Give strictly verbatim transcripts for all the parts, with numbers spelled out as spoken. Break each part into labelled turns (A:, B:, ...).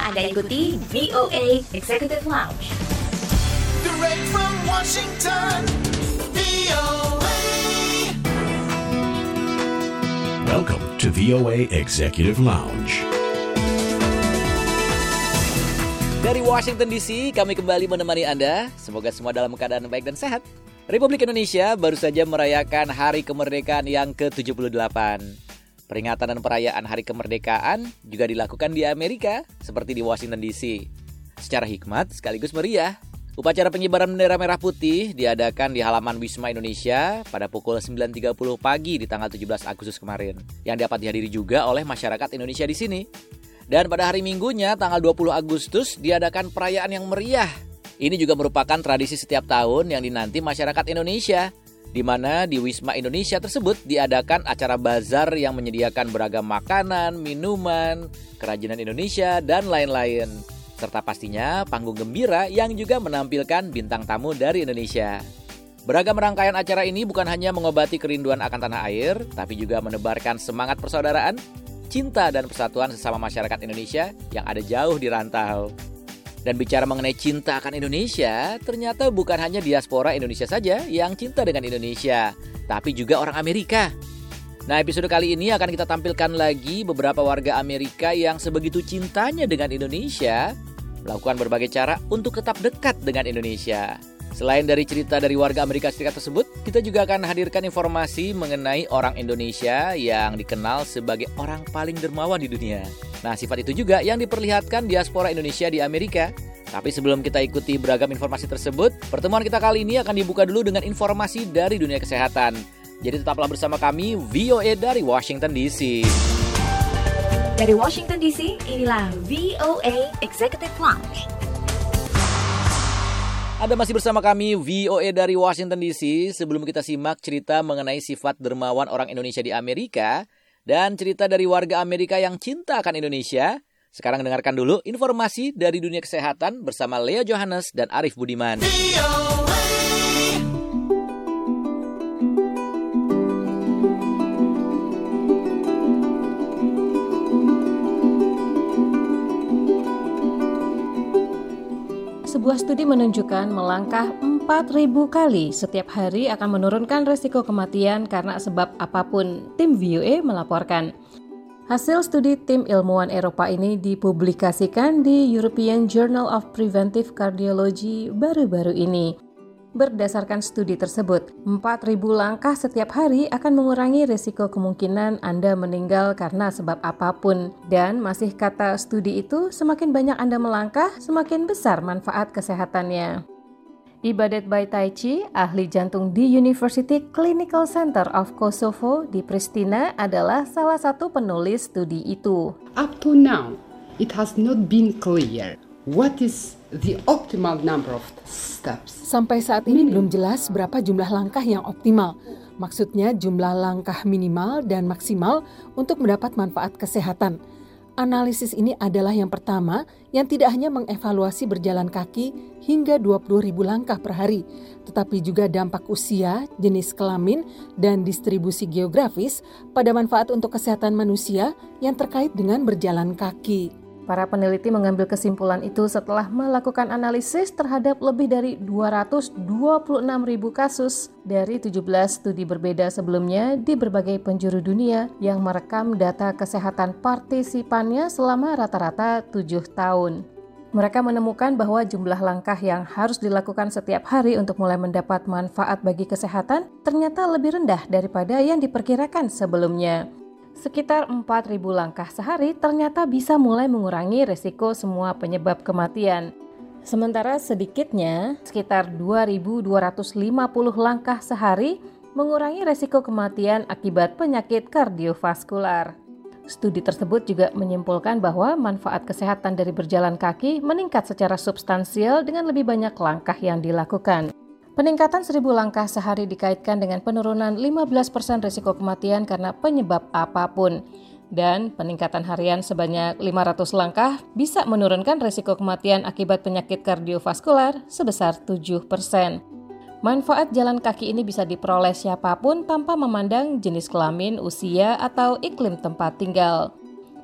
A: Anda ikuti V O A Executive Lounge.
B: Direct from Washington, V O A.
C: Welcome to V O A Executive Lounge.
D: Dari Washington D C, kami kembali menemani Anda. Semoga semua dalam keadaan baik dan sehat. Republik Indonesia baru saja merayakan Hari Kemerdekaan yang ke tujuh puluh delapan. Peringatan dan perayaan Hari Kemerdekaan juga dilakukan di Amerika, seperti di Washington D C. Secara hikmat sekaligus meriah, upacara pengibaran bendera merah putih diadakan di halaman Wisma Indonesia pada pukul sembilan tiga puluh pagi di tanggal tujuh belas Agustus kemarin, yang dapat dihadiri juga oleh masyarakat Indonesia di sini. Dan pada hari Minggunya, tanggal dua puluh Agustus, diadakan perayaan yang meriah. Ini juga merupakan tradisi setiap tahun yang dinanti masyarakat Indonesia, di mana di Wisma Indonesia tersebut diadakan acara bazar yang menyediakan beragam makanan, minuman, kerajinan Indonesia, dan lain-lain. Serta pastinya panggung gembira yang juga menampilkan bintang tamu dari Indonesia. Beragam rangkaian acara ini bukan hanya mengobati kerinduan akan tanah air, tapi juga menebarkan semangat persaudaraan, cinta dan persatuan sesama masyarakat Indonesia yang ada jauh di rantau. Dan bicara mengenai cinta akan Indonesia, ternyata bukan hanya diaspora Indonesia saja yang cinta dengan Indonesia, tapi juga orang Amerika. Nah, episode kali ini akan kita tampilkan lagi beberapa warga Amerika yang sebegitu cintanya dengan Indonesia, melakukan berbagai cara untuk tetap dekat dengan Indonesia. Selain dari cerita dari warga Amerika Serikat tersebut, kita juga akan hadirkan informasi mengenai orang Indonesia yang dikenal sebagai orang paling dermawan di dunia. Nah, sifat itu juga yang diperlihatkan diaspora Indonesia di Amerika. Tapi sebelum kita ikuti beragam informasi tersebut, pertemuan kita kali ini akan dibuka dulu dengan informasi dari dunia kesehatan. Jadi tetaplah bersama kami, V O A dari Washington D C.
A: Dari Washington D C, inilah V O A Executive Lounge.
D: Anda masih bersama kami, V O A dari Washington D C. Sebelum kita simak cerita mengenai sifat dermawan orang Indonesia di Amerika dan cerita dari warga Amerika yang cinta akan Indonesia, sekarang dengarkan dulu informasi dari dunia kesehatan bersama Lea Johannes dan Arif Budiman.
E: Sebuah studi menunjukkan melangkah empat ribu kali setiap hari akan menurunkan risiko kematian karena sebab apapun, tim V O A melaporkan. Hasil studi tim ilmuwan Eropa ini dipublikasikan di European Journal of Preventive Cardiology baru-baru ini. Berdasarkan studi tersebut, empat ribu langkah setiap hari akan mengurangi risiko kemungkinan Anda meninggal karena sebab apapun. Dan masih kata studi itu, semakin banyak Anda melangkah, semakin besar manfaat kesehatannya. Ibadet Baytaici, ahli jantung di University Clinical Center of Kosovo di Pristina, adalah salah satu penulis studi itu.
F: Up to now, it has not been clear what is the optimal number of steps.
G: Sampai saat ini belum jelas berapa jumlah langkah yang optimal. Maksudnya jumlah langkah minimal dan maksimal untuk mendapat manfaat kesehatan. Analisis ini adalah yang pertama yang tidak hanya mengevaluasi berjalan kaki hingga dua puluh ribu langkah per hari, tetapi juga dampak usia, jenis kelamin, dan distribusi geografis pada manfaat untuk kesehatan manusia yang terkait dengan berjalan kaki.
E: Para peneliti mengambil kesimpulan itu setelah melakukan analisis terhadap lebih dari dua ratus dua puluh enam ribu kasus dari tujuh belas studi berbeda sebelumnya di berbagai penjuru dunia yang merekam data kesehatan partisipannya selama rata-rata tujuh tahun. Mereka menemukan bahwa jumlah langkah yang harus dilakukan setiap hari untuk mulai mendapat manfaat bagi kesehatan ternyata lebih rendah daripada yang diperkirakan sebelumnya. Sekitar empat ribu langkah sehari ternyata bisa mulai mengurangi risiko semua penyebab kematian. Sementara sedikitnya, sekitar dua ribu dua ratus lima puluh langkah sehari mengurangi risiko kematian akibat penyakit kardiovaskular. Studi tersebut juga menyimpulkan bahwa manfaat kesehatan dari berjalan kaki meningkat secara substansial dengan lebih banyak langkah yang dilakukan. Peningkatan seribu langkah sehari dikaitkan dengan penurunan lima belas persen risiko kematian karena penyebab apapun. Dan peningkatan harian sebanyak lima ratus langkah bisa menurunkan risiko kematian akibat penyakit kardiovaskular sebesar tujuh persen. Manfaat jalan kaki ini bisa diperoleh siapapun tanpa memandang jenis kelamin, usia, atau iklim tempat tinggal.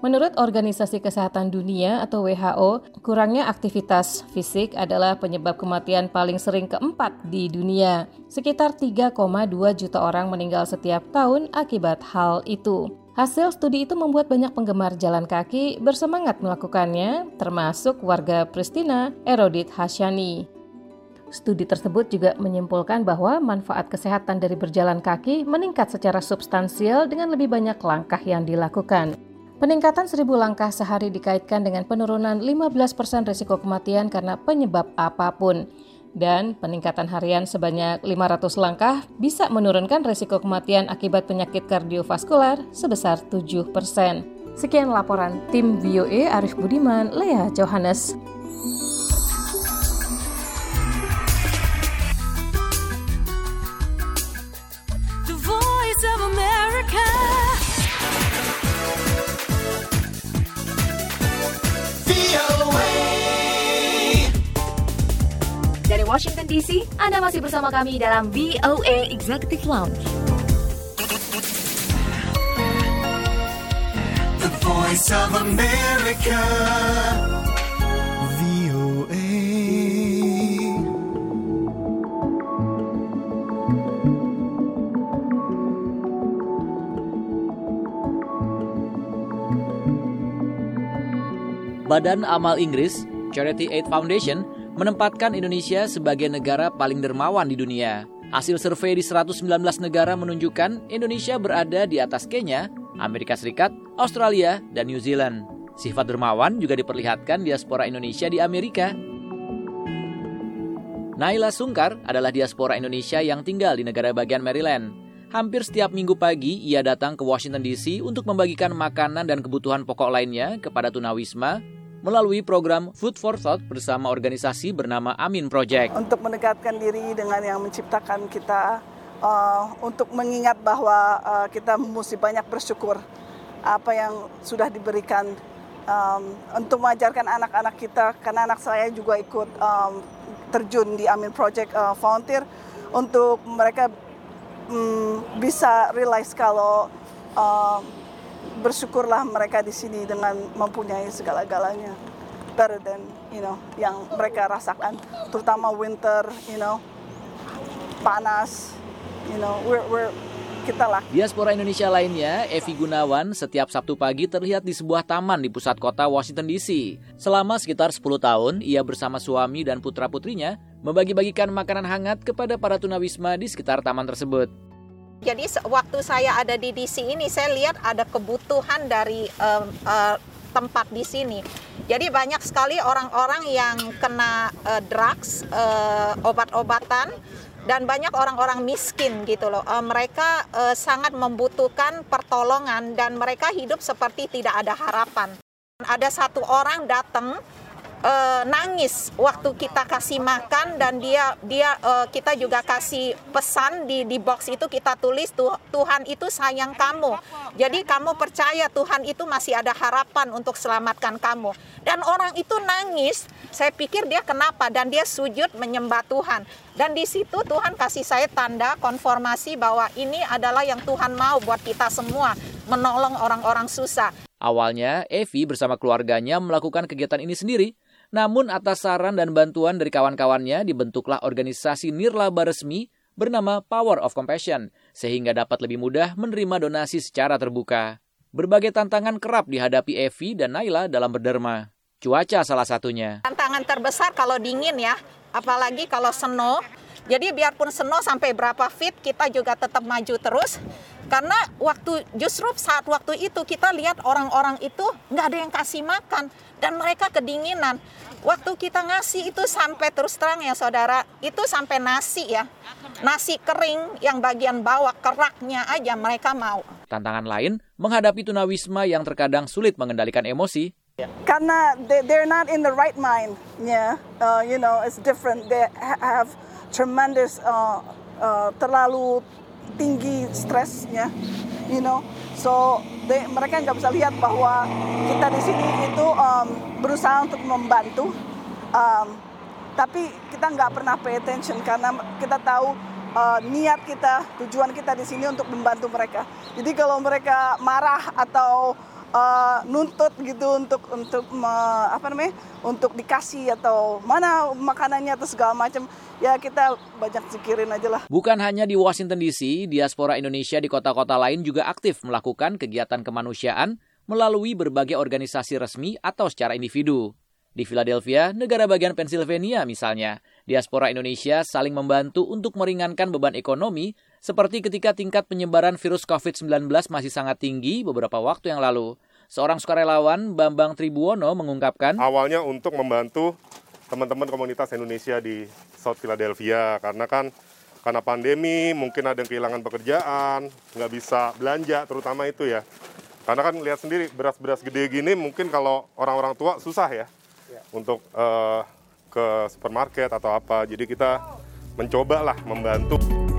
E: Menurut Organisasi Kesehatan Dunia atau W H O, kurangnya aktivitas fisik adalah penyebab kematian paling sering keempat di dunia. Sekitar tiga koma dua juta orang meninggal setiap tahun akibat hal itu. Hasil studi itu membuat banyak penggemar jalan kaki bersemangat melakukannya, termasuk warga Pristina, Erodit Hasyani. Studi tersebut juga menyimpulkan bahwa manfaat kesehatan dari berjalan kaki meningkat secara substansial dengan lebih banyak langkah yang dilakukan. Peningkatan seribu langkah sehari dikaitkan dengan penurunan lima belas persen risiko kematian karena penyebab apapun. Dan peningkatan harian sebanyak lima ratus langkah bisa menurunkan risiko kematian akibat penyakit kardiovaskular sebesar tujuh persen. Sekian laporan tim V O A Arif Budiman, Lea Johannes.
B: The Voice of America.
A: Dari Washington D C, Anda masih bersama kami dalam V O A Executive Lounge.
B: The Voice of America. V O A.
D: Badan Amal Inggris, Charity Aid Foundation, menempatkan Indonesia sebagai negara paling dermawan di dunia. Hasil survei di seratus sembilan belas negara menunjukkan Indonesia berada di atas Kenya, Amerika Serikat, Australia, dan New Zealand. Sifat dermawan juga diperlihatkan diaspora Indonesia di Amerika. Naila Sungkar adalah diaspora Indonesia yang tinggal di negara bagian Maryland. Hampir setiap minggu pagi, ia datang ke Washington D C untuk membagikan makanan dan kebutuhan pokok lainnya kepada tunawisma melalui program Food for Thought bersama organisasi bernama Amin Project.
H: Untuk mendekatkan diri dengan yang menciptakan kita, uh, untuk mengingat bahwa uh, kita mesti banyak bersyukur apa yang sudah diberikan, um, untuk mengajarkan anak-anak kita, karena anak saya juga ikut um, terjun di Amin Project uh, volunteer, untuk mereka um, bisa realize kalau uh, bersyukurlah mereka di sini dengan mempunyai segala-galanya, better than you know yang mereka rasakan, terutama winter, you know, panas, you know, we're, we're kita lah.
D: Diaspora Indonesia lainnya, Evi Gunawan, setiap Sabtu pagi terlihat di sebuah taman di pusat kota Washington D C. Selama sekitar sepuluh tahun, ia bersama suami dan putra-putrinya membagi-bagikan makanan hangat kepada para tunawisma di sekitar taman tersebut.
I: Jadi waktu saya ada di D C ini, saya lihat ada kebutuhan dari uh, uh, tempat di sini. Jadi banyak sekali orang-orang yang kena uh, drugs, uh, obat-obatan, dan banyak orang-orang miskin gitu loh. Uh, mereka uh, sangat membutuhkan pertolongan dan mereka hidup seperti tidak ada harapan. Ada satu orang datang Uh, nangis waktu kita kasih makan, dan dia dia uh, kita juga kasih pesan di di box itu, kita tulis Tuhan itu sayang kamu. Jadi kamu percaya Tuhan itu masih ada harapan untuk selamatkan kamu. Dan orang itu nangis. Saya pikir dia kenapa, dan dia sujud menyembah Tuhan. Dan di situ Tuhan kasih saya tanda konfirmasi bahwa ini adalah yang Tuhan mau buat kita semua, menolong orang-orang susah.
D: Awalnya, Evi bersama keluarganya melakukan kegiatan ini sendiri. Namun atas saran dan bantuan dari kawan-kawannya dibentuklah organisasi nirlaba resmi bernama Power of Compassion, sehingga dapat lebih mudah menerima donasi secara terbuka. Berbagai tantangan kerap dihadapi Evi dan Naila dalam berderma. Cuaca salah satunya.
I: Tantangan terbesar kalau dingin ya, apalagi kalau snow. Jadi biarpun snow sampai berapa feet, kita juga tetap maju terus. Karena waktu justru saat waktu itu kita lihat orang-orang itu nggak ada yang kasih makan dan mereka kedinginan. Waktu kita ngasih itu sampai, terus terang ya saudara, itu sampai nasi ya, nasi kering yang bagian bawah keraknya aja mereka mau.
D: Tantangan lain menghadapi tunawisma yang terkadang sulit mengendalikan emosi.
H: Karena they, they're not in the right mind, yeah, uh, you know, it's different. They have tremendous uh, uh, terlalu tinggi stresnya, you know, so they, mereka nggak bisa lihat bahwa kita di sini itu um, berusaha untuk membantu, um, tapi kita nggak pernah pay attention karena kita tahu uh, niat kita, tujuan kita di sini untuk membantu mereka. Jadi kalau mereka marah atau uh, nuntut gitu untuk untuk me, apa namanya untuk dikasih atau mana makanannya atau segala macam. Ya kita banyak zikirin aja lah.
D: Bukan hanya di Washington D C, diaspora Indonesia di kota-kota lain juga aktif melakukan kegiatan kemanusiaan melalui berbagai organisasi resmi atau secara individu. Di Philadelphia, negara bagian Pennsylvania misalnya, diaspora Indonesia saling membantu untuk meringankan beban ekonomi seperti ketika tingkat penyebaran virus covid sembilan belas masih sangat tinggi beberapa waktu yang lalu. Seorang sukarelawan, Bambang Tribuono, mengungkapkan,
J: awalnya untuk membantu teman-teman komunitas Indonesia di South Philadelphia, karena kan karena pandemi mungkin ada yang kehilangan pekerjaan, nggak bisa belanja, terutama itu ya. Karena kan lihat sendiri beras-beras gede gini mungkin kalau orang-orang tua susah ya. Untuk uh, ke supermarket atau apa, jadi kita mencobalah membantu.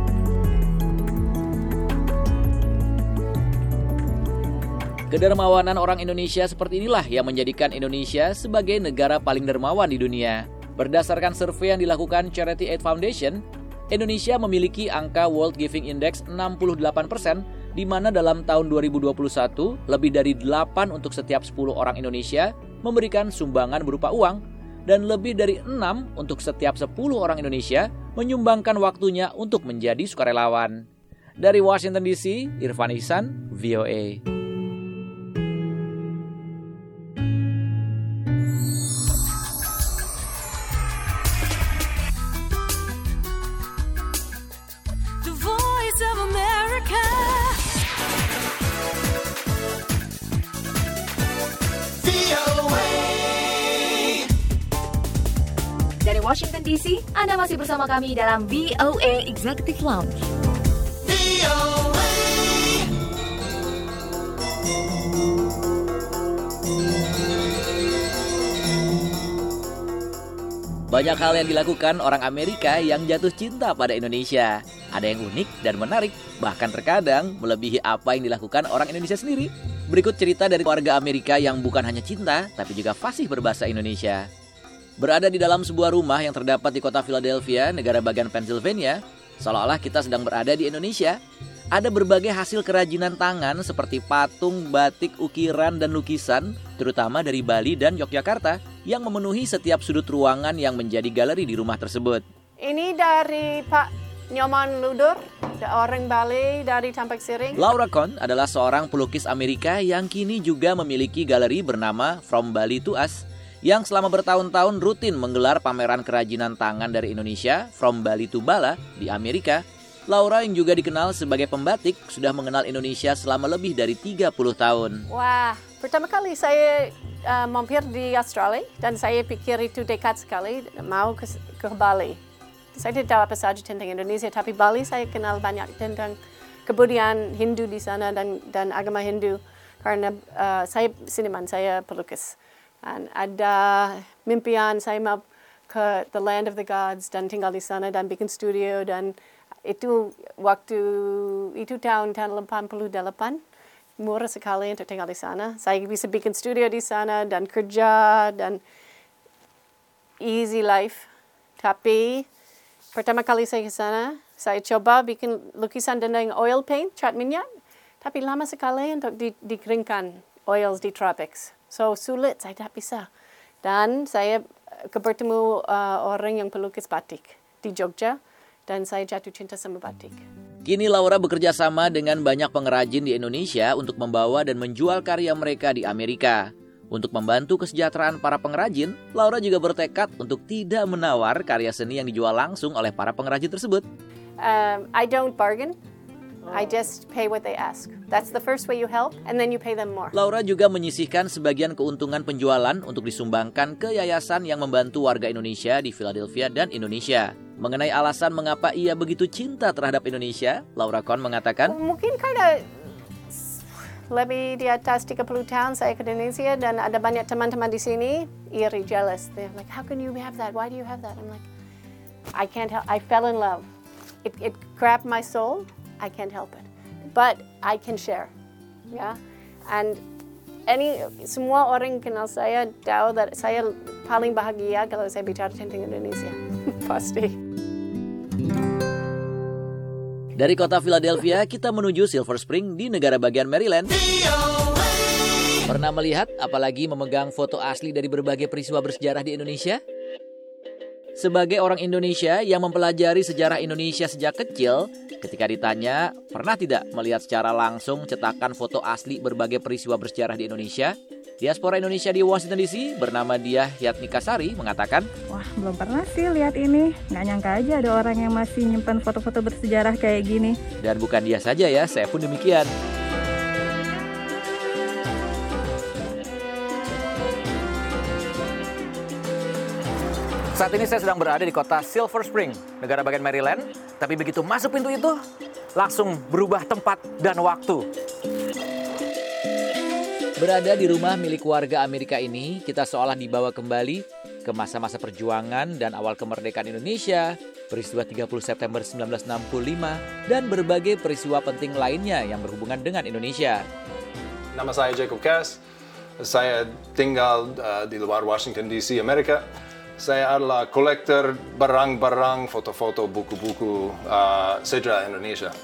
D: Kedermawanan orang Indonesia seperti inilah yang menjadikan Indonesia sebagai negara paling dermawan di dunia. Berdasarkan survei yang dilakukan Charity Aid Foundation, Indonesia memiliki angka World Giving Index enam puluh delapan persen, di mana dalam tahun dua ribu dua puluh satu, lebih dari delapan untuk setiap sepuluh orang Indonesia memberikan sumbangan berupa uang, dan lebih dari enam untuk setiap sepuluh orang Indonesia menyumbangkan waktunya untuk menjadi sukarelawan. Dari Washington D C, Irfan Ihsan, V O A.
B: The Voice of America.
A: Dari Washington D C, Anda masih bersama kami dalam V O A Executive Lounge.
B: V O A.
D: Banyak hal yang dilakukan orang Amerika yang jatuh cinta pada Indonesia. Ada yang unik dan menarik, bahkan terkadang melebihi apa yang dilakukan orang Indonesia sendiri. Berikut cerita dari warga Amerika yang bukan hanya cinta, tapi juga fasih berbahasa Indonesia. Berada di dalam sebuah rumah yang terdapat di kota Philadelphia, negara bagian Pennsylvania, seolah-olah kita sedang berada di Indonesia. Ada berbagai hasil kerajinan tangan seperti patung, batik, ukiran, dan lukisan, terutama dari Bali dan Yogyakarta, yang memenuhi setiap sudut ruangan yang menjadi galeri di rumah tersebut.
K: Ini dari Pak Nyoman Ludur, orang Bali dari Tampak Siring.
D: Laura Kohn adalah seorang pelukis Amerika yang kini juga memiliki galeri bernama From Bali to Us, yang selama bertahun-tahun rutin menggelar pameran kerajinan tangan dari Indonesia, From Bali to Bala, di Amerika. Laura yang juga dikenal sebagai pembatik sudah mengenal Indonesia selama lebih dari tiga puluh tahun.
K: Wah, pertama kali saya uh, mampir di Australia dan saya pikir itu dekat sekali, mau ke, ke Bali. Saya tidak tahu apa saja tentang Indonesia, tapi Bali saya kenal banyak tentang kebudayaan Hindu di sana dan, dan agama Hindu. Karena uh, saya seniman, saya pelukis. Dan ada mimpian saya mau ke the land of the gods dan tinggal di sana dan bikin studio, dan itu waktu itu tahun-tahun delapan puluh delapan, murah sekali untuk tinggal di sana. Saya bisa bikin studio di sana dan kerja dan easy life. Tapi pertama kali saya ke sana, saya coba bikin lukisan dengan oil paint, cat minyak, tapi lama sekali untuk di, dikeringkan oils di tropics. So sulit, saya tak bisa. Dan saya bertemu uh, orang yang pelukis batik di Jogja, dan saya jatuh cinta sama batik.
D: Kini Laura bekerja sama dengan banyak pengrajin di Indonesia untuk membawa dan menjual karya mereka di Amerika. Untuk membantu kesejahteraan para pengrajin, Laura juga bertekad untuk tidak menawar karya seni yang dijual langsung oleh para pengrajin tersebut.
K: Um, I don't bargain. I just pay what they ask. That's the first way you help, and then you pay them more.
D: Laura juga menyisihkan sebagian keuntungan penjualan untuk disumbangkan ke yayasan yang membantu warga Indonesia di Philadelphia dan Indonesia. Mengenai alasan mengapa ia begitu cinta terhadap Indonesia, Laura Kohn mengatakan,
K: mungkin karena lebih di atas tiga puluh tahun saya ke Indonesia dan ada banyak teman-teman di sini iri, jealous. They're like, how can you have that? Why do you have that? I'm like, I can't help. I fell in love. It, it grabbed my soul. I can't help it, but I can share, ya. Yeah? And any semua orang kenal saya tahu that saya paling bahagia kalau saya bicara tentang Indonesia, pasti.
D: Dari kota Philadelphia kita menuju Silver Spring di negara bagian Maryland. Pernah melihat apalagi memegang foto asli dari berbagai peristiwa bersejarah di Indonesia? Sebagai orang Indonesia yang mempelajari sejarah Indonesia sejak kecil, ketika ditanya, pernah tidak melihat secara langsung cetakan foto asli berbagai peristiwa bersejarah di Indonesia? Diaspora Indonesia di Washington D C bernama Diah Yatnikasari mengatakan,
L: wah belum pernah sih lihat ini, nggak nyangka aja ada orang yang masih nyimpan foto-foto bersejarah kayak gini.
D: Dan bukan dia saja ya, saya pun demikian. Saat ini saya sedang berada di kota Silver Spring, negara bagian Maryland. Tapi begitu masuk pintu itu, langsung berubah tempat dan waktu. Berada di rumah milik warga Amerika ini, kita seolah dibawa kembali ke masa-masa perjuangan dan awal kemerdekaan Indonesia, peristiwa tiga puluh September seribu sembilan ratus enam puluh lima, dan berbagai peristiwa penting lainnya yang berhubungan dengan Indonesia.
M: Nama saya Jacob Cass, saya tinggal uh, di luar Washington D C, Amerika. Saya adalah kolektor barang-barang, foto-foto, buku-buku uh, sejarah Indonesia.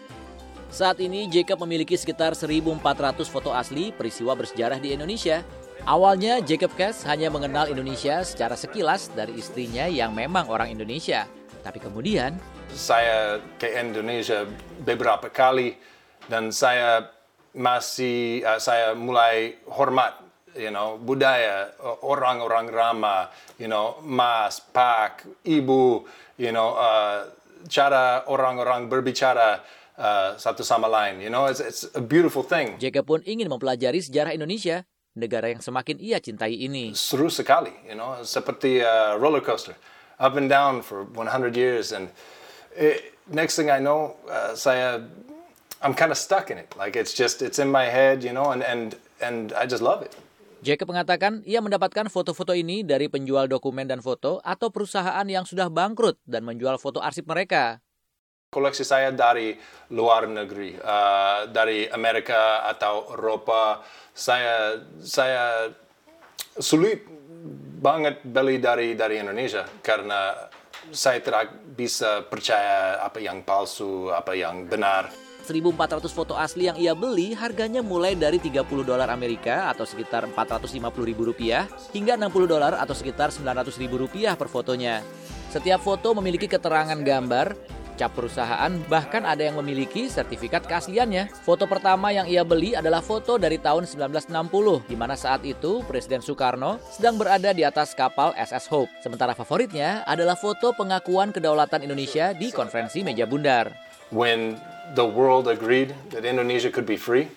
D: Saat ini Jacob memiliki sekitar seribu empat ratus foto asli peristiwa bersejarah di Indonesia. Awalnya Jacob Cass hanya mengenal Indonesia secara sekilas dari istrinya yang memang orang Indonesia. Tapi kemudian
M: saya ke Indonesia beberapa kali dan saya masih uh, saya mulai hormat, you know, budaya orang-orang ramah, you know, mas, pak, ibu, you know, uh, cara orang-orang berbicara uh, satu sama lain, you know, it's, it's a beautiful thing.
D: Jacob pun ingin mempelajari sejarah Indonesia, negara yang semakin ia cintai ini.
M: Seru sekali, you know, seperti uh, roller coaster, up and down for one hundred years, and it, next thing I know, uh, saya, I'm kind of stuck in it, like it's just, it's in my head, you know, and and and I just love it.
D: Jacob mengatakan ia mendapatkan foto-foto ini dari penjual dokumen dan foto atau perusahaan yang sudah bangkrut dan menjual foto arsip mereka.
M: Koleksi saya dari luar negeri, uh, dari Amerika atau Eropa. Saya saya sulit banget beli dari dari Indonesia karena saya tidak bisa percaya apa yang palsu, apa yang benar.
D: seribu empat ratus foto asli yang ia beli harganya mulai dari tiga puluh dolar Amerika atau sekitar empat ratus lima puluh ribu rupiah hingga enam puluh dolar atau sekitar sembilan ratus ribu rupiah per fotonya. Setiap foto memiliki keterangan gambar, cap perusahaan, bahkan ada yang memiliki sertifikat keasliannya. Foto pertama yang ia beli adalah foto dari tahun seribu sembilan ratus enam puluh, di mana saat itu Presiden Soekarno sedang berada di atas kapal S S Hope. Sementara favoritnya adalah foto pengakuan kedaulatan Indonesia di konferensi meja bundar.
M: When the world agreed that Indonesia could be free,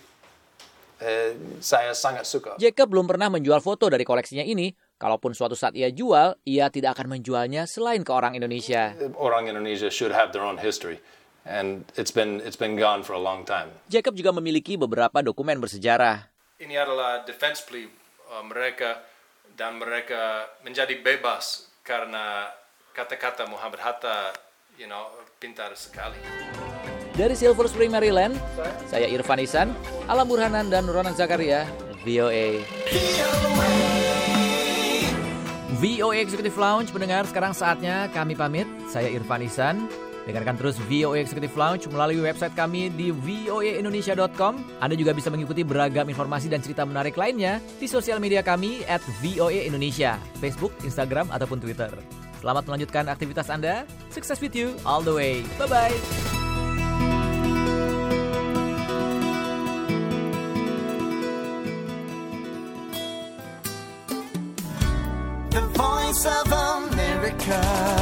M: uh, saya sangat suka.
D: Jacob belum pernah menjual foto dari koleksinya ini. Kalaupun suatu saat ia jual, ia tidak akan menjualnya selain ke orang Indonesia.
M: Orang Indonesia should have their own history, and it's been it's been gone for a long time.
D: Jacob juga memiliki beberapa dokumen bersejarah.
M: Ini adalah defense plea uh, mereka, dan mereka menjadi bebas karena kata-kata Muhammad Hatta, you know, pintar sekali.
D: Dari Silver Spring, Maryland, saya Irfan Ihsan, Alam Burhanan dan Ronan Zakaria, V O A. V O A Executive Lounge pendengar, sekarang saatnya kami pamit. Saya Irfan Ihsan. Dengarkan terus V O A Executive Lounge melalui website kami di v o a indonesia dot com. Anda juga bisa mengikuti beragam informasi dan cerita menarik lainnya di sosial media kami at V O A Indonesia, Facebook, Instagram, ataupun Twitter. Selamat melanjutkan aktivitas Anda. Success with you all the way. Bye-bye.
B: The Voice of America.